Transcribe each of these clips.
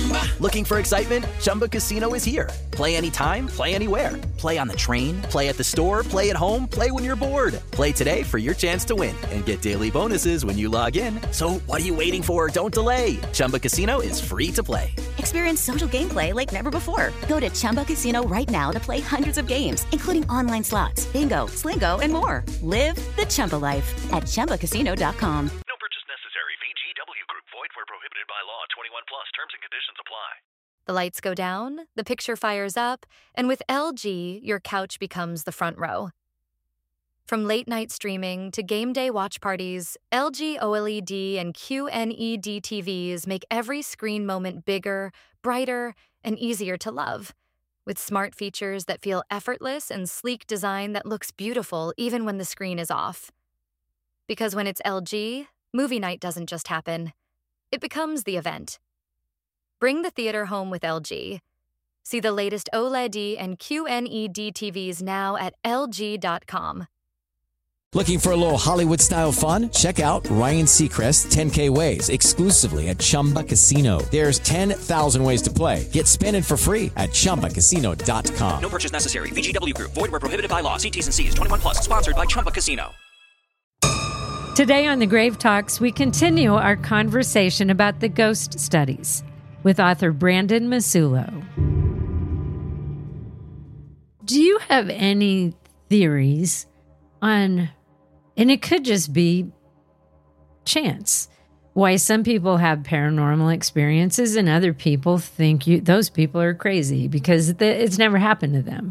Looking for excitement? Chumba Casino is here. Play anytime, play anywhere. Play on the train, play at the store, play at home, play when you're bored. Play today for your chance to win and get daily bonuses when you log in. So what are you waiting for? Don't delay. Chumba Casino is free to play. Experience social gameplay like never before. Go to Chumba Casino right now to play hundreds of games, including online slots, bingo, Slingo, and more. Live the Chumba life at ChumbaCasino.com. No purchase necessary. VGW Group. Void where prohibited by law. 21 plus. Terms and conditions apply. The lights go down, the picture fires up, and with LG, your couch becomes the front row. From late-night streaming to game day watch parties, LG OLED and QNED TVs make every screen moment bigger, brighter, and easier to love. With smart features that feel effortless and sleek design that looks beautiful even when the screen is off. Because when it's LG, movie night doesn't just happen. It becomes the event. Bring the theater home with LG. See the latest OLED and QNED TVs now at LG.com. Looking for a little Hollywood-style fun? Check out Ryan Seacrest's 10K Ways exclusively at Chumba Casino. There's 10,000 ways to play. Get spinning for free at ChumbaCasino.com. No purchase necessary. VGW Group. Void where prohibited by law. See T's and C's. 21 plus. Sponsored by Chumba Casino. Today on the Grave Talks, we continue our conversation about the ghost studies with author Brandon Masulo. Do you have any theories on, and it could just be chance, why some people have paranormal experiences and other people think those people are crazy because it's never happened to them?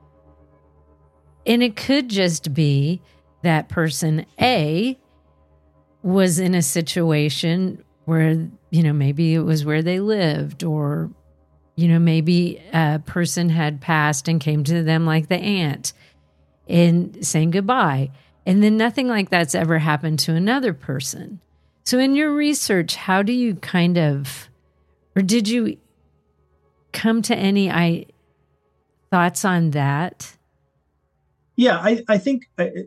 And it could just be that person A was in a situation where, maybe it was where they lived, or, maybe a person had passed and came to them like the aunt and saying goodbye. And then nothing like that's ever happened to another person. So in your research, how do you or did you come to any thoughts on that? Yeah, I think, and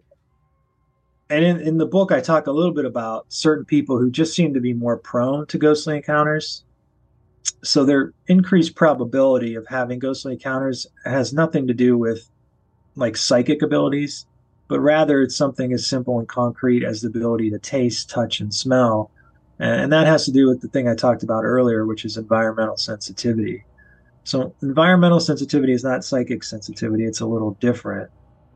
in the book, I talk a little bit about certain people who just seem to be more prone to ghostly encounters. So their increased probability of having ghostly encounters has nothing to do with like psychic abilities, but rather it's something as simple and concrete as the ability to taste, touch, and smell. And that has to do with the thing I talked about earlier, which is environmental sensitivity. So environmental sensitivity is not psychic sensitivity. It's a little different.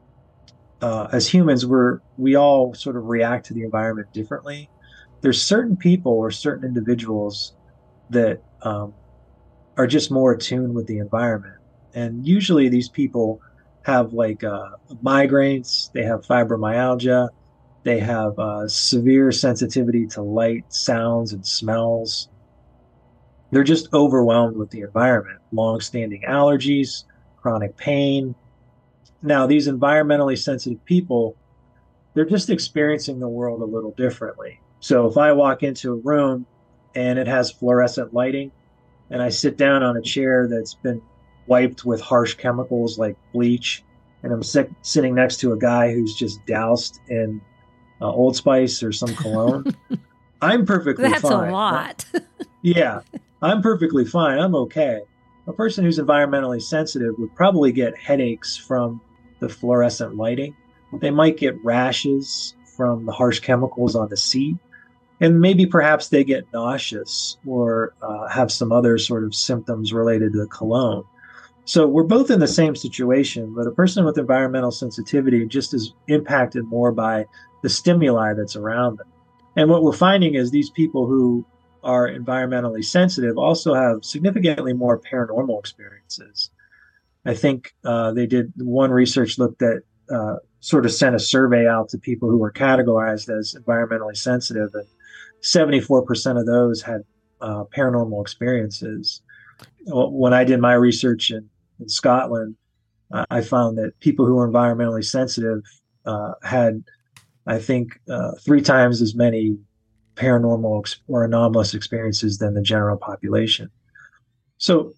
As humans, we all sort of react to the environment differently. There's certain people or certain individuals that are just more attuned with the environment. And usually these people have like migraines, they have fibromyalgia, they have severe sensitivity to light, sounds, and smells. They're just overwhelmed with the environment, long-standing allergies, chronic pain. Now, these environmentally sensitive people, they're just experiencing the world a little differently. So if I walk into a room and it has fluorescent lighting, and I sit down on a chair that's been wiped with harsh chemicals like bleach, and I'm sitting next to a guy who's just doused in Old Spice or some cologne, I'm perfectly fine. That's a lot. Yeah, I'm perfectly fine. I'm okay. A person who's environmentally sensitive would probably get headaches from the fluorescent lighting. They might get rashes from the harsh chemicals on the seat. And maybe perhaps they get nauseous or have some other sort of symptoms related to the cologne. So we're both in the same situation, but a person with environmental sensitivity just is impacted more by the stimuli that's around them. And what we're finding is these people who are environmentally sensitive also have significantly more paranormal experiences. I think they did one research looked at sort of sent a survey out to people who were categorized as environmentally sensitive, and 74% of those had paranormal experiences. When I did my research in Scotland, I found that people who were environmentally sensitive had, I think, 3 times as many paranormal or anomalous experiences than the general population. So,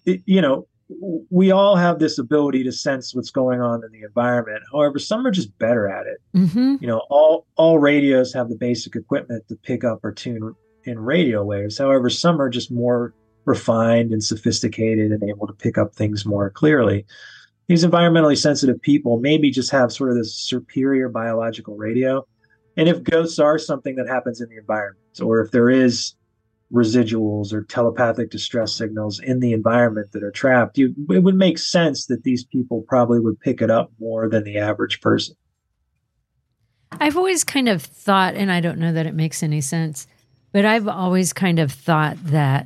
we all have this ability to sense what's going on in the environment. However, some are just better at it. Mm-hmm. All radios have the basic equipment to pick up or tune in radio waves. However, some are just more refined and sophisticated and able to pick up things more clearly. These environmentally sensitive people maybe just have sort of this superior biological radio. And if ghosts are something that happens in the environment, or if there is residuals or telepathic distress signals in the environment that are trapped, it would make sense that these people probably would pick it up more than the average person. I've always kind of thought, and I don't know that it makes any sense, but I've always kind of thought that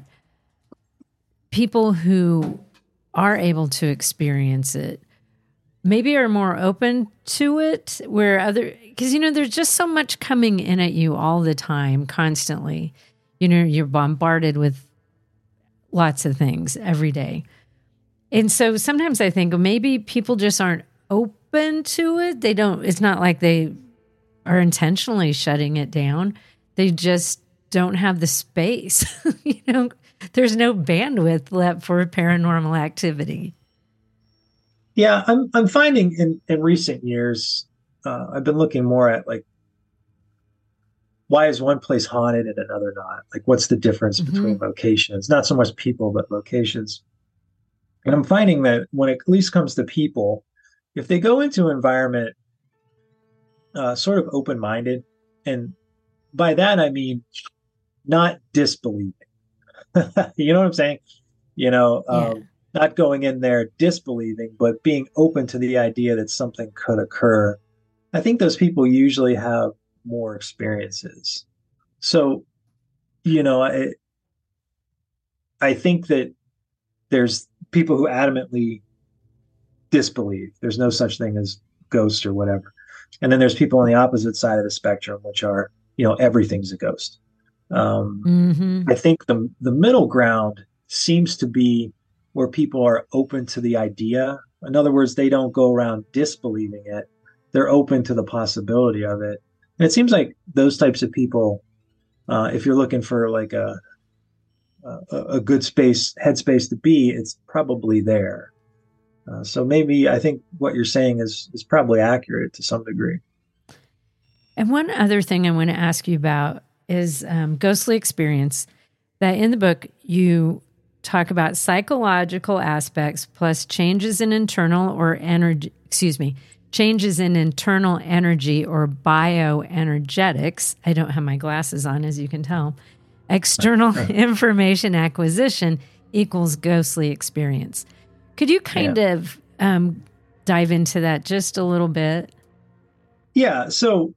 people who are able to experience it maybe are more open to it, because, there's just so much coming in at you all the time, constantly. You're bombarded with lots of things every day. And so sometimes I think maybe people just aren't open to it. It's not like they are intentionally shutting it down. They just don't have the space. There's no bandwidth left for paranormal activity. Yeah, I'm finding in recent years, I've been looking more at like, why is one place haunted and another not? Like, what's the difference between locations? Not so much people, but locations. And I'm finding that when it at least comes to people, if they go into an environment sort of open-minded, and by that I mean not disbelieving. You know what I'm saying? Not going in there disbelieving, but being open to the idea that something could occur. I think those people usually have more experiences. So, I think that there's people who adamantly disbelieve there's no such thing as ghosts or whatever. And then there's people on the opposite side of the spectrum, which are, everything's a ghost. I think the middle ground seems to be where people are open to the idea. In other words, they don't go around disbelieving it. They're open to the possibility of it. And it seems like those types of people, if you're looking for like a good headspace to be, it's probably there. So maybe I think what you're saying is probably accurate to some degree. And one other thing I want to ask you about is ghostly experience. That in the book you talk about psychological aspects plus changes in internal energy or bioenergetics. I don't have my glasses on, as you can tell. External information acquisition equals ghostly experience. Could you kind of dive into that just a little bit? Yeah. So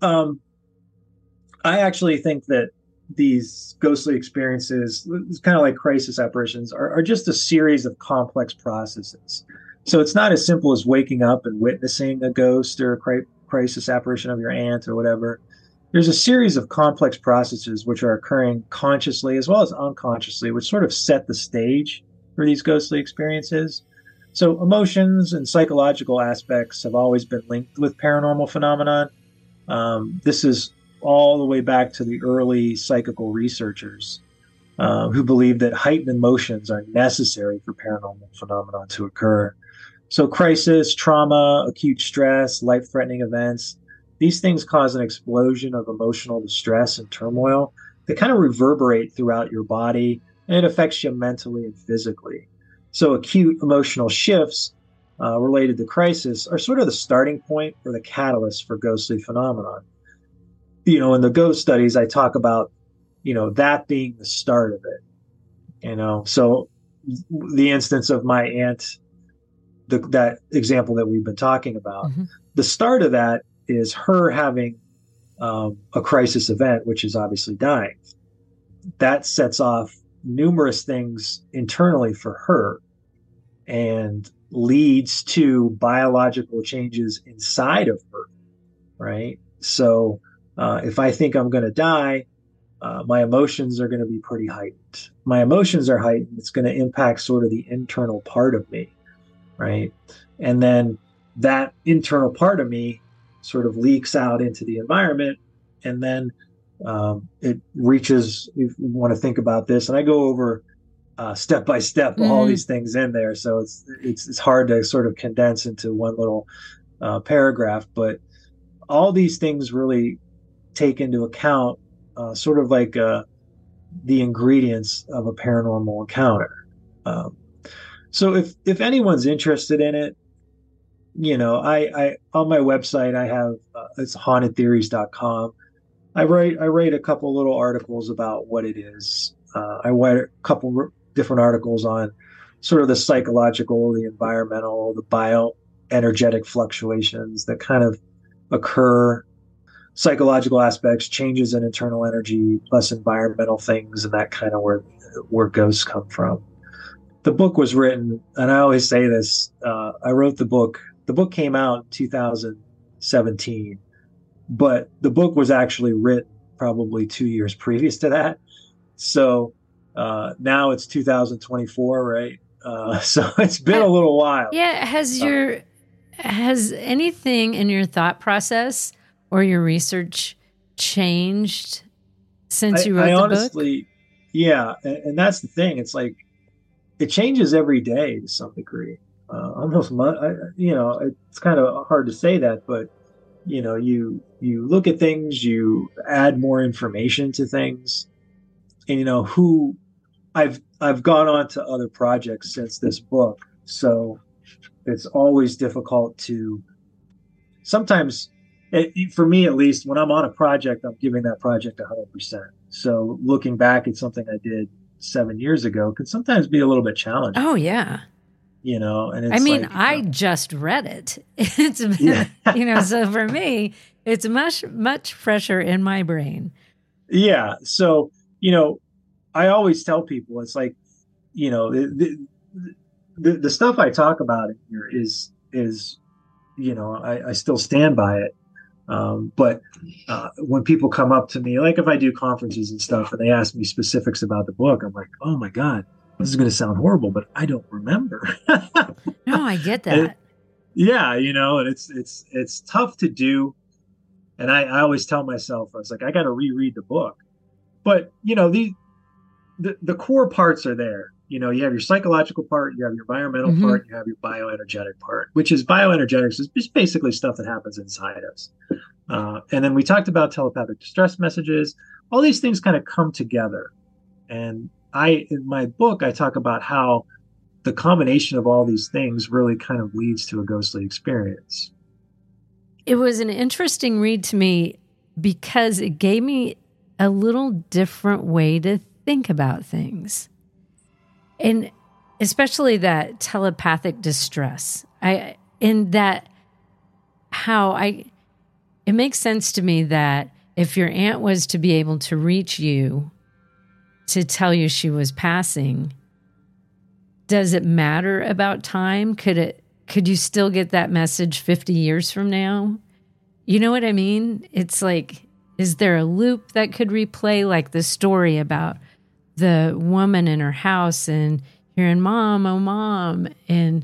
I actually think that these ghostly experiences, it's kind of like crisis apparitions, are just a series of complex processes. So it's not as simple as waking up and witnessing a ghost or a crisis apparition of your aunt or whatever. There's a series of complex processes which are occurring consciously as well as unconsciously, which sort of set the stage for these ghostly experiences. So emotions and psychological aspects have always been linked with paranormal phenomenon. This is all the way back to the early psychical researchers who believed that heightened emotions are necessary for paranormal phenomenon to occur. So crisis, trauma, acute stress, life-threatening events, these things cause an explosion of emotional distress and turmoil. They kind of reverberate throughout your body, and it affects you mentally and physically. So acute emotional shifts related to crisis are sort of the starting point or the catalyst for ghostly phenomenon. In the ghost studies, I talk about, that being the start of it. So the instance of my aunt, that example that we've been talking about, the start of that is her having a crisis event, which is obviously dying. That sets off numerous things internally for her and leads to biological changes inside of her, right? So if I think I'm going to die, my emotions are going to be pretty heightened. My emotions are heightened. It's going to impact sort of the internal part of me, right? And then that internal part of me sort of leaks out into the environment, and then it reaches, if you want to think about this, and I go over step by step all these things in there, so it's hard to sort of condense into one little paragraph, but all these things really take into account sort of like the ingredients of a paranormal encounter. So if anyone's interested in it, I on my website I have it's hauntedtheories.com. I write a couple little articles about what it is. I write a couple different articles on sort of the psychological, the environmental, the bioenergetic fluctuations that kind of occur, psychological aspects, changes in internal energy, plus environmental things, and that kind of where ghosts come from. The book was written, and I always say this, I wrote the book. The book came out in 2017, but the book was actually written probably 2 years previous to that. So now it's 2024, right? So it's been a little while. Yeah. Has anything in your thought process or your research changed since you wrote the honestly, book? Yeah. And that's the thing. It's like, it changes every day to some degree. Almost, it's kind of hard to say that, but you look at things, you add more information to things, and I've gone on to other projects since this book, so it's always difficult to. Sometimes, for me at least, when I'm on a project, I'm giving that project 100%. So looking back at something I did 7 years ago can sometimes be a little bit challenging. Oh yeah. And it's I just read it. It's been, so for me, it's much fresher in my brain. Yeah. So, I always tell people it's like, the stuff I talk about in here is I still stand by it. But when people come up to me, like if I do conferences and stuff and they ask me specifics about the book, I'm like, oh my God, this is going to sound horrible, but I don't remember. No, I get that. And it's tough to do. And I always tell myself, I was like, I got to reread the book. But, the core parts are there. You have your psychological part, you have your environmental part, you have your bioenergetic part, which is bioenergetics is just basically stuff that happens inside us. And then we talked about telepathic distress messages. All these things kind of come together. And in my book, I talk about how the combination of all these things really kind of leads to a ghostly experience. It was an interesting read to me because it gave me a little different way to think about things. And especially that telepathic distress. It makes sense to me that if your aunt was to be able to reach you to tell you she was passing, does it matter about time? Could you still get that message 50 years from now? You know what I mean? It's like, is there a loop that could replay, like the story about the woman in her house and hearing "Mom, oh mom," and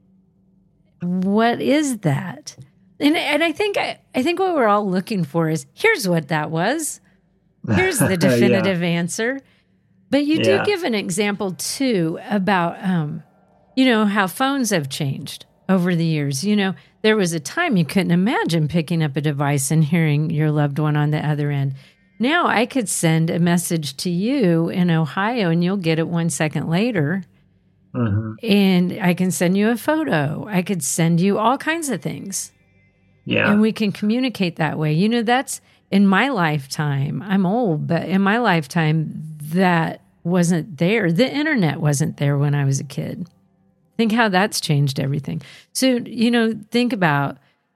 what is that? And I think what we're all looking for is, here's what that was. Here's the definitive answer. But you do give an example too about how phones have changed over the years. There was a time you couldn't imagine picking up a device and hearing your loved one on the other end. Now I could send a message to you in Ohio and you'll get it 1 second later. Mm-hmm. And I can send you a photo. I could send you all kinds of things. Yeah. And we can communicate that way. That's in my lifetime. I'm old, but in my lifetime, that wasn't there. The internet wasn't there when I was a kid. Think how that's changed everything. So, think about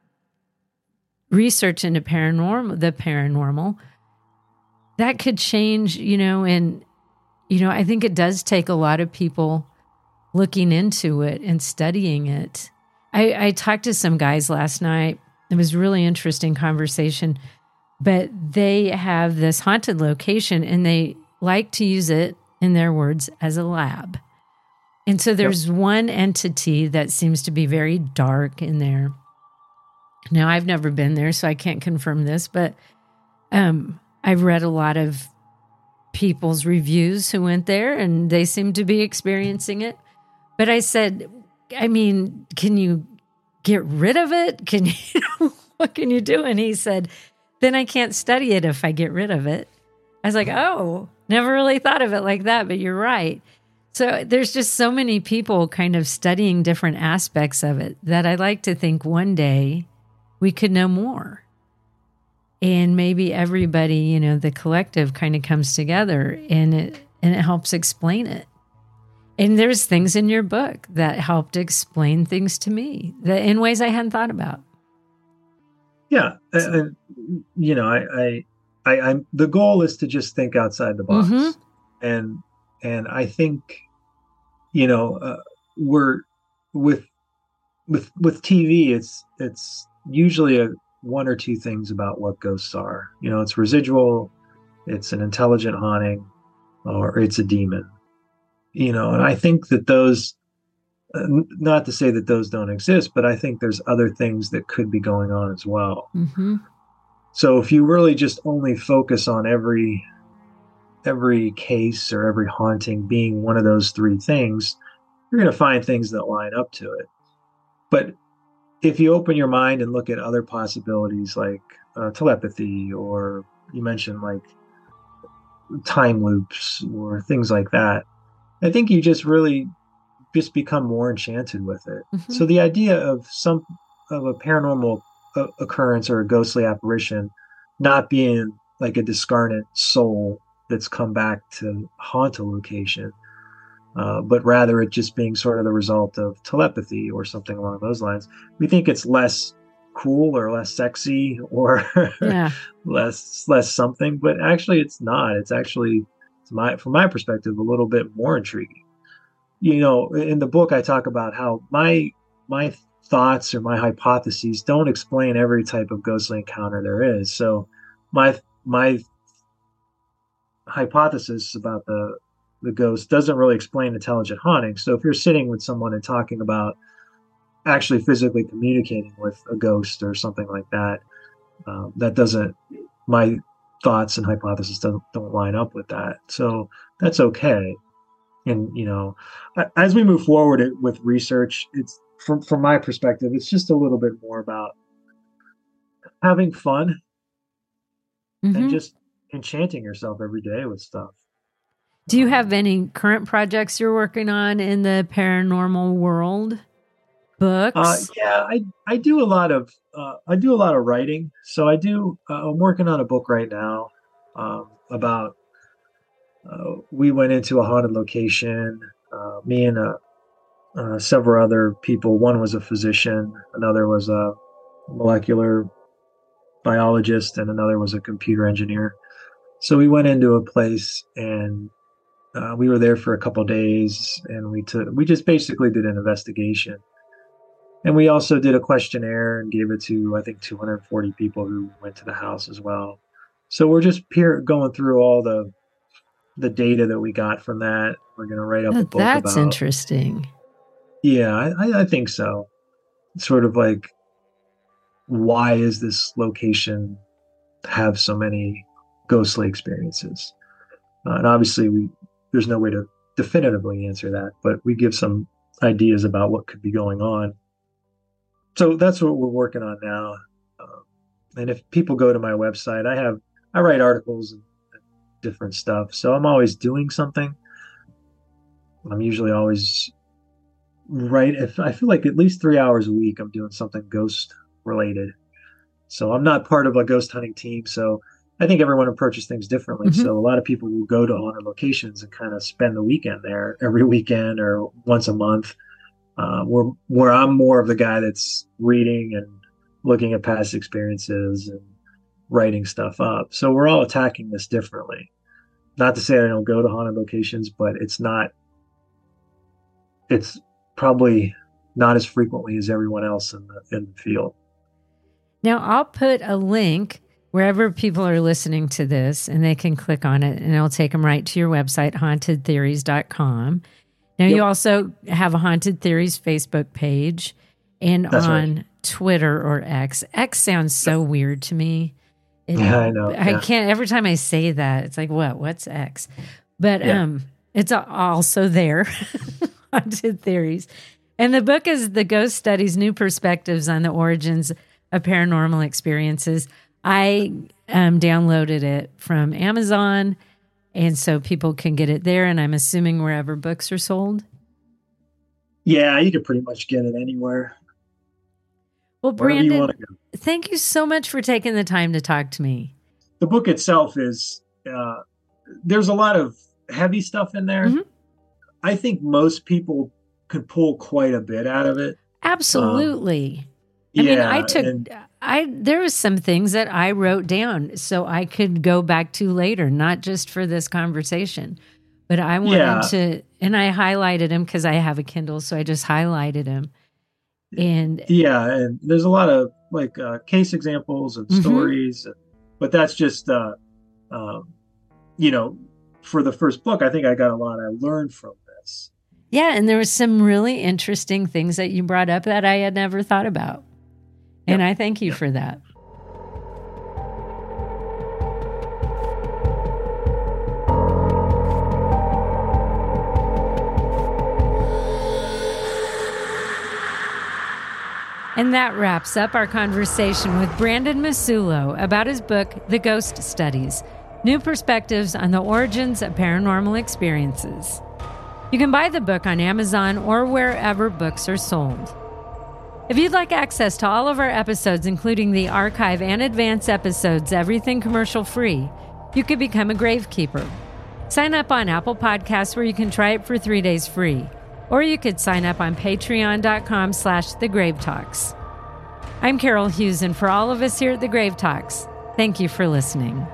research into the paranormal. That could change, and, I think it does take a lot of people looking into it and studying it. I talked to some guys last night. It was a really interesting conversation, but they have this haunted location and they like to use it, in their words, as a lab. And so there's one entity that seems to be very dark in there. Now, I've never been there, so I can't confirm this, but I've read a lot of people's reviews who went there, and they seem to be experiencing it. But I said, can you get rid of it? What can you do? And he said, then I can't study it if I get rid of it. I was like, oh, Never really thought of it like that, but you're right. So there's just so many people kind of studying different aspects of it that I like to think one day we could know more. And maybe everybody, you know, the collective kind of comes together and it helps explain it. And there's things in your book that helped explain things to me that in ways I hadn't thought about. Yeah. And, you know, I the goal is to just think outside the box. Mm-hmm. And I think, you know, we're with TV, it's usually one or two things about what ghosts are. You know, it's residual, it's an intelligent haunting, or it's a demon. You know, and I think that those, not to say that those don't exist, but I think there's other things that could be going on as well. Mm-hmm. So if you really just only focus on every case or every haunting being one of those three things, you're going to find things that line up to it. But if you open your mind and look at other possibilities like telepathy, or you mentioned like time loops or things like that, I think you just really just become more enchanted with it. Mm-hmm. So the idea of a paranormal occurrence or a ghostly apparition not being like a discarnate soul that's come back to haunt a location, but rather it just being sort of the result of telepathy or something along those lines, we think it's less cool or less sexy or less something, but actually it's not. It's actually, from my perspective, a little bit more intriguing. You know, in the book I talk about how my thoughts or my hypotheses don't explain every type of ghostly encounter there is. So my hypothesis about the ghost doesn't really explain intelligent haunting. So if you're sitting with someone and talking about actually physically communicating with a ghost or something like that, my thoughts and hypotheses don't line up with that. So that's okay. And, you know, as we move forward with research, it's from my perspective, it's just a little bit more about having fun and just enchanting yourself every day with stuff. Do you have any current projects you're working on in the paranormal world? Books? Yeah, I do a lot of writing. So I'm working on a book right now about we went into a haunted location, me and several other people. One was a physician, another was a molecular biologist, and another was a computer engineer. So we went into a place and we were there for a couple of days, and we just basically did an investigation. And we also did a questionnaire and gave it to, I think, 240 people who went to the house as well. So we're just going through all the data that we got from that. We're going to write up a book about. That's interesting. Yeah, I think so. It's sort of like, why is this location have so many ghostly experiences? And obviously, there's no way to definitively answer that, but we give some ideas about what could be going on. So that's what we're working on now. And if people go to my website, I write articles and different stuff. So I'm always doing something. I'm usually always I feel like at least 3 hours a week, I'm doing something ghost related. So I'm not part of a ghost hunting team. So I think everyone approaches things differently. Mm-hmm. So a lot of people will go to haunted locations and kind of spend the weekend there every weekend or once a month. Where I'm more of the guy that's reading and looking at past experiences and writing stuff up. So we're all attacking this differently. Not to say I don't go to haunted locations, but it's probably not as frequently as everyone else in the field. Now I'll put a link wherever people are listening to this, and they can click on it, and it'll take them right to your website, hauntedtheories.com. Now, you also have a Haunted Theories Facebook page and That's on right. Twitter or X. X sounds so weird to me. I know. I can't, every time I say that, it's like, what's X? But it's also there, Haunted Theories. And the book is The Ghost Studies, New Perspectives on the Origins of Paranormal Experiences. I downloaded it from Amazon, And so people can get it there, and I'm assuming wherever books are sold. Yeah, you can pretty much get it anywhere. Well, Wherever you Brandon, want to go. thank you so much for taking the time to talk to me. The book itself is, there's a lot of heavy stuff in there. Mm-hmm. I think most people could pull quite a bit out of it. Absolutely. There was some things that I wrote down so I could go back to later, not just for this conversation, but I wanted to, and I highlighted them because I have a Kindle. So I just highlighted them. And there's a lot of like case examples and stories, but that's just, for the first book, I think I got a lot I learned from this. Yeah. And there was some really interesting things that you brought up that I had never thought about. And I thank you for that. And that wraps up our conversation with Brandon Masulo about his book, The Ghost Studies, New Perspectives on the Origins of Paranormal Experiences. You can buy the book on Amazon or wherever books are sold. If you'd like access to all of our episodes, including the archive and advanced episodes, everything commercial free, you could become a Gravekeeper. Sign up on Apple Podcasts where you can try it for 3 days free. Or you could sign up on patreon.com/thegravetalks. I'm Carol Hughes, and for all of us here at The Grave Talks, thank you for listening.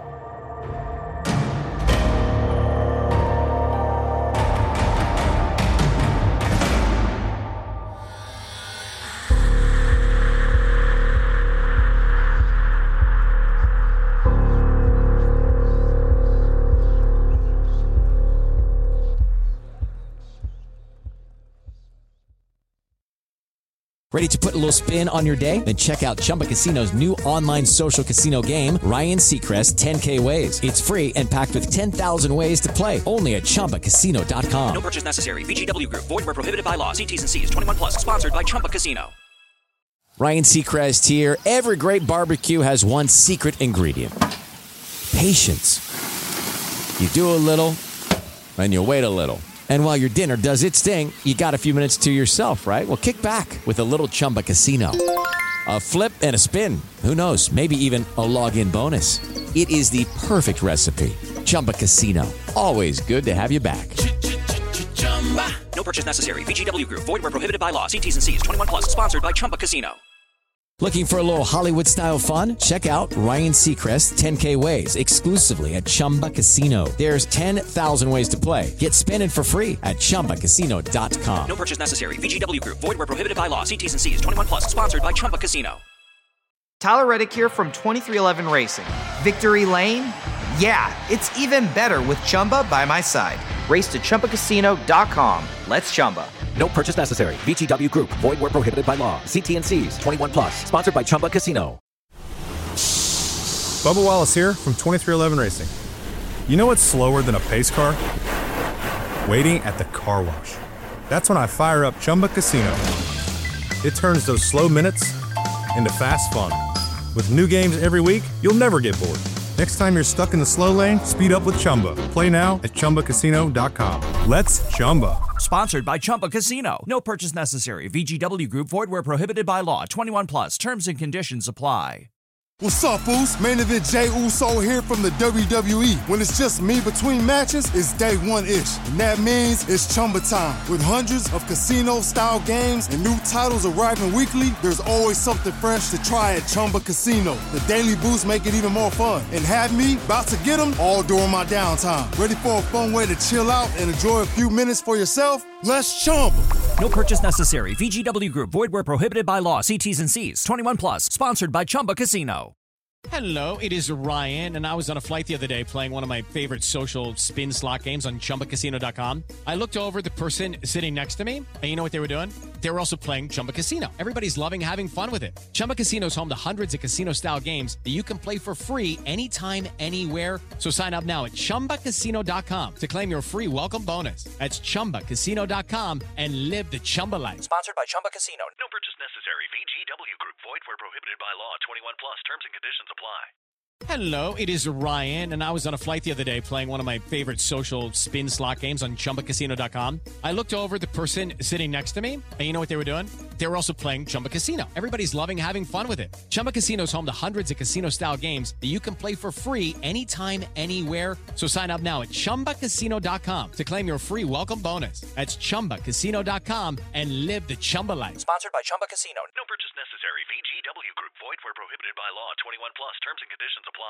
Ready to put a little spin on your day? Then check out Chumba Casino's new online social casino game, Ryan Seacrest 10K Ways. It's free and packed with 10,000 ways to play. Only at ChumbaCasino.com. No purchase necessary. VGW Group. Void where prohibited by law. See T's and C's. 21 plus. Sponsored by Chumba Casino. Ryan Seacrest here. Every great barbecue has one secret ingredient. Patience. You do a little, and you wait a little. And while your dinner does its thing, you got a few minutes to yourself, right? Well, kick back with a little Chumba Casino. A flip and a spin. Who knows? Maybe even a log-in bonus. It is the perfect recipe. Chumba Casino. Always good to have you back. No purchase necessary. VGW Group. Void where prohibited by law. See T's and C's. 21 plus. Sponsored by Chumba Casino. Looking for a little Hollywood-style fun? Check out Ryan Seacrest 10K Ways exclusively at Chumba Casino. There's 10,000 ways to play. Get spinning for free at ChumbaCasino.com. No purchase necessary. VGW Group. Void where prohibited by law. See T's and C's. 21 plus. Sponsored by Chumba Casino. Tyler Reddick here from 2311 Racing. Victory Lane? Yeah, it's even better with Chumba by my side. Race to ChumbaCasino.com. Let's Chumba. No purchase necessary. VGW Group. Void where prohibited by law. See T&Cs. 21 plus. Sponsored by Chumba Casino. Bubba Wallace here from 2311 Racing. You know what's slower than a pace car? Waiting at the car wash. That's when I fire up Chumba Casino. It turns those slow minutes into fast fun. With new games every week, you'll never get bored. Next time you're stuck in the slow lane, speed up with Chumba. Play now at ChumbaCasino.com. Let's Chumba. Sponsored by Chumba Casino. No purchase necessary. VGW Group. Void where prohibited by law. 21 plus. Terms and conditions apply. What's up, Foos? Main Event Jey Uso here from the WWE. When it's just me between matches, it's day one-ish. And that means it's Chumba time. With hundreds of casino-style games and new titles arriving weekly, there's always something fresh to try at Chumba Casino. The daily boosts make it even more fun. And have me about to get them all during my downtime. Ready for a fun way to chill out and enjoy a few minutes for yourself? Let's Chumba. No purchase necessary. VGW Group. Void where prohibited by law. See T's and C's. 21 plus. Sponsored by Chumba Casino. Hello, it is Ryan, and I was on a flight the other day playing one of my favorite social spin slot games on ChumbaCasino.com. I looked over the person sitting next to me, and you know what they were doing? They were also playing Chumba Casino. Everybody's loving having fun with it. Chumba Casino is home to hundreds of casino-style games that you can play for free anytime, anywhere. So sign up now at ChumbaCasino.com to claim your free welcome bonus. That's ChumbaCasino.com and live the Chumba life. Sponsored by Chumba Casino. No purchase necessary. VGW Group. Void where prohibited by law. 21 plus. Terms and conditions apply. Hello, it is Ryan, and I was on a flight the other day playing one of my favorite social spin slot games on ChumbaCasino.com. I looked over at the person sitting next to me, and you know what they were doing? They were also playing Chumba Casino. Everybody's loving having fun with it. Chumba Casino is home to hundreds of casino-style games that you can play for free anytime, anywhere. So sign up now at ChumbaCasino.com to claim your free welcome bonus. That's ChumbaCasino.com and live the Chumba life. Sponsored by Chumba Casino. No purchase necessary. VGW Group. Void where prohibited by law. 21 plus. Terms and conditions apply.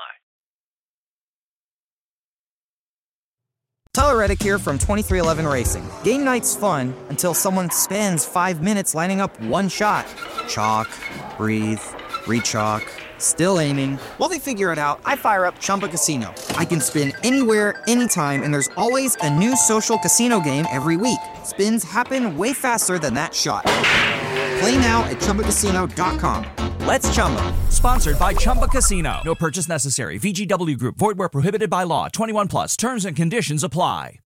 Tyler Reddick here from 2311 Racing. Game night's fun until someone spends 5 minutes lining up one shot. Chalk, breathe, re-chalk, still aiming. While they figure it out, I fire up Chumba Casino. I can spin anywhere, anytime, and there's always a new social casino game every week. Spins happen way faster than that shot. Play now at ChumbaCasino.com. Let's Chumba. Sponsored by Chumba Casino. No purchase necessary. VGW Group. Void where prohibited by law. 21 plus. Terms and conditions apply.